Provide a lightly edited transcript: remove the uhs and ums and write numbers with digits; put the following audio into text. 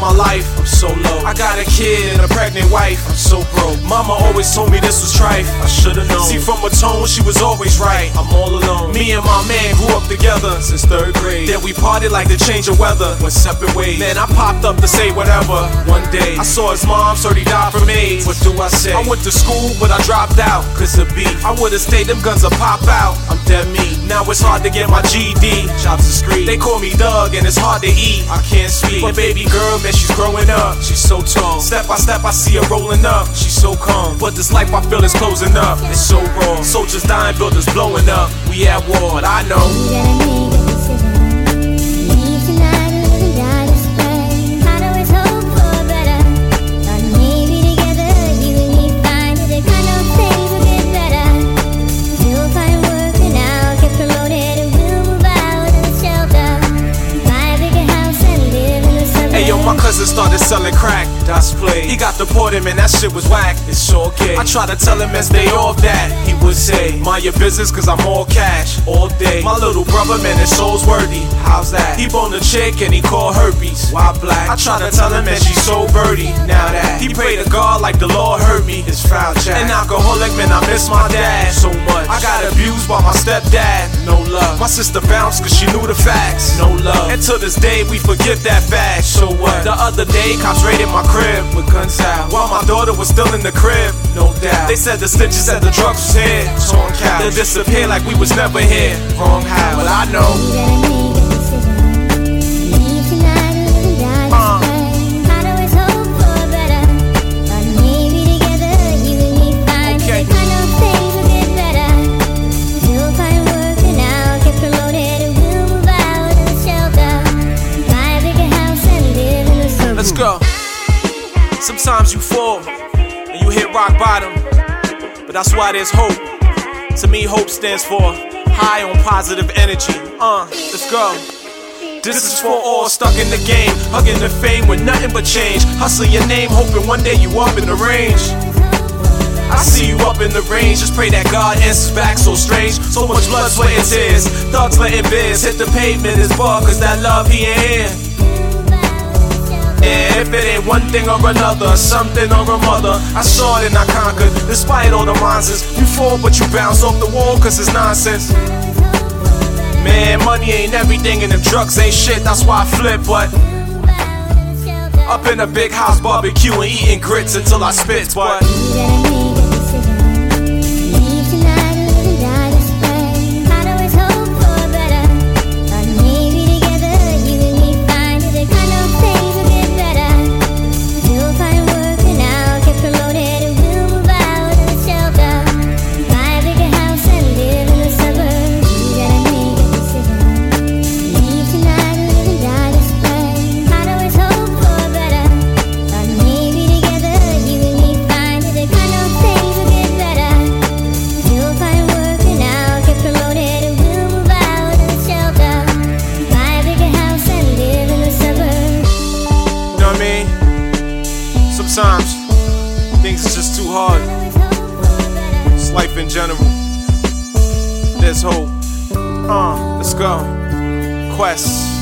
my life, I'm so low. I got a kid and a pregnant wife, I'm so broke. Mama always told me this was trife, I should've known. See, from a tone, she was always right, I'm all alone. Me and my man grew up together since 3rd grade. Then we parted like the change of weather, went separate ways. Then I popped up to say whatever. One day, I saw his mom, so he died from AIDS. What do I say? I went to school, but I dropped out, cause of beef. I would've stayed, them guns would pop out, I'm dead meat. Now it's hard to get my GD, chops the street. They call me Doug, and it's hard to eat, I can't speak. But baby girl, man, she's growing up, she's so tall. Step by step, I see her rolling up, she's so calm. But this life I feel is closing up, it's so wrong. Soldiers dying, buildings blowing up, we at war, but I know You gotta make a decision. Leave tonight or live and die this way. I'd always hope for better. Thought maybe together you and me find it. The kind of things will get better. You'll find work and I'll get promoted and we'll move out of the shelter. Buy a bigger house and live in the suburbs. Hey yo, my cousin started selling crack, that's play. He got deported, man, that shit was whack, it's okay. I try to tell him as they off that, he would say, mind your business cause I'm all cash, all day. My little brother, man, his soul's worthy, how's that? He boned a chick and he called herpes, why black? I try to tell him man, she's so birdie, now that he prayed to God like the Lord heard me, his foul chat. An alcoholic, man, I miss my dad so much. I got abused by my stepdad, no love. My sister bounced cause she knew the facts, no love. And to this day, we forget that fact, so what? The other day, cops raided my crib with guns out, while my daughter was still in the crib, no doubt. They said the stitches said the drugs was here, torn couch. They disappeared like we was never here, wrong how, well I know. You gotta make a decision. Leave tonight or live and die this way. I'd always hope for better. Thought maybe together you and me find it. The kind of things will get better. You'll find work and I'll get promoted and we'll move out of the shelter. Buy a bigger house and live in the suburbs. Let's go. Sometimes you fall and you hit rock bottom, but that's why there's hope. To me, hope stands for high on positive energy. Let's go. This is for all stuck in the game, hugging the fame with nothing but change. Hustle your name, hoping one day you up in the range. I see you up in the range, just pray that God answers back so strange. So much blood, sweat, and tears, thugs letting biz hit the pavement is bug, cause that love he ain't here. Yeah, if it ain't one thing or another, something or a mother, I saw it and I conquered, despite all the monsters. You fall but you bounce off the wall cause it's nonsense. Man, money ain't everything and them drugs ain't shit, that's why I flip, but up in a big house barbecuing, eating grits until I spit, but You gotta make a decision. Leave tonight or live and die this way. I'd always hope for better. Thought maybe together you and me find it. The kind of things will get better. You'll find work and I'll get promoted and we'll move out of the shelter. Buy a bigger house and live in the suburbs. You gotta make a decision. Leave tonight or live and die this way. I'd always hope for better. Thought maybe together you and me find it. The kind of things will get better. You'll find work and I'll get promoted and we'll move out of the shelter. Buy a bigger house and live in the suburbs. you know what I mean? Sometimes things are just too hard. It's life in general. There's hope. Let's go. Quest.